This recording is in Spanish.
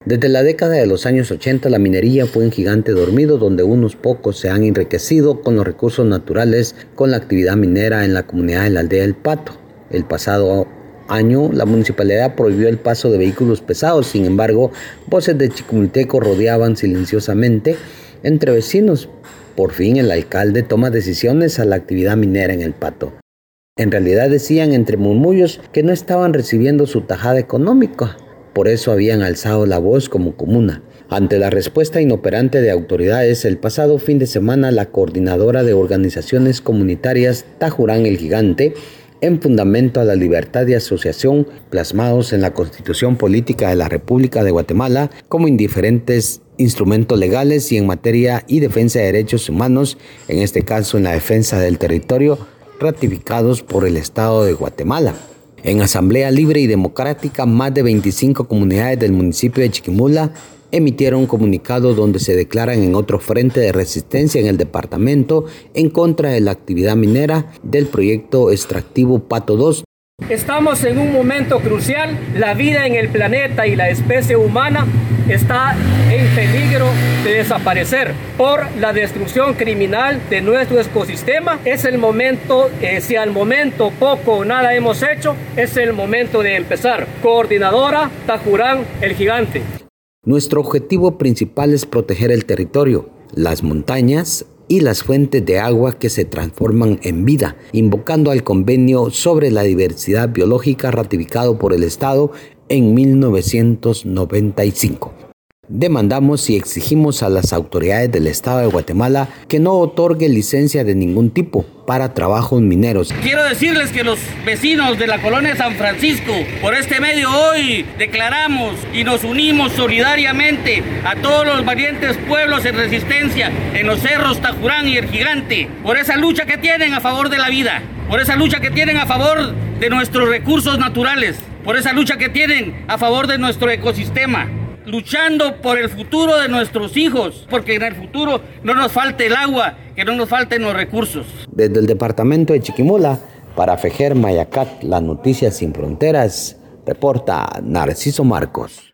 Desde la década de los años 80, la minería fue un gigante dormido donde unos pocos se han enriquecido con los recursos naturales con la actividad minera en la comunidad de la aldea El Pato. El pasado año, la municipalidad prohibió el paso de vehículos pesados. Sin embargo, voces de chiquimulteco rodeaban silenciosamente entre vecinos. Por fin, el alcalde toma decisiones a la actividad minera en El Pato. En realidad decían entre murmullos que no estaban recibiendo su tajada económica. Por eso habían alzado la voz como comuna. Ante la respuesta inoperante de autoridades, el pasado fin de semana la coordinadora de organizaciones comunitarias Tajurán el Gigante, en fundamento a la libertad de asociación plasmados en la Constitución Política de la República de Guatemala como indiferentes instrumentos legales y en materia y defensa de derechos humanos, en este caso en la defensa del territorio, ratificados por el Estado de Guatemala. En asamblea libre y democrática, más de 25 comunidades del municipio de Chiquimula emitieron un comunicado donde se declaran en otro frente de resistencia en el departamento en contra de la actividad minera del proyecto extractivo Pato 2. Estamos en un momento crucial. La vida en el planeta y la especie humana está en peligro de desaparecer por la destrucción criminal de nuestro ecosistema. Es el momento, si al momento poco o nada hemos hecho, es el momento de empezar. Coordinadora Tajurán el Gigante. Nuestro objetivo principal es proteger el territorio, las montañas y las fuentes de agua que se transforman en vida, invocando al Convenio sobre la Diversidad Biológica ratificado por el Estado en 1995. Demandamos y exigimos a las autoridades del Estado de Guatemala que no otorgue licencia de ningún tipo para trabajos mineros. Quiero decirles que los vecinos de la colonia San Francisco, por este medio hoy declaramos y nos unimos solidariamente a todos los valientes pueblos en resistencia en los cerros Tajurán y el Gigante, por esa lucha que tienen a favor de la vida, por esa lucha que tienen a favor de nuestros recursos naturales, por esa lucha que tienen a favor de nuestro ecosistema, luchando por el futuro de nuestros hijos, porque en el futuro no nos falte el agua, que no nos falten los recursos. Desde el departamento de Chiquimula, para Fejer Mayacat, las noticias sin fronteras, reporta Narciso Marcos.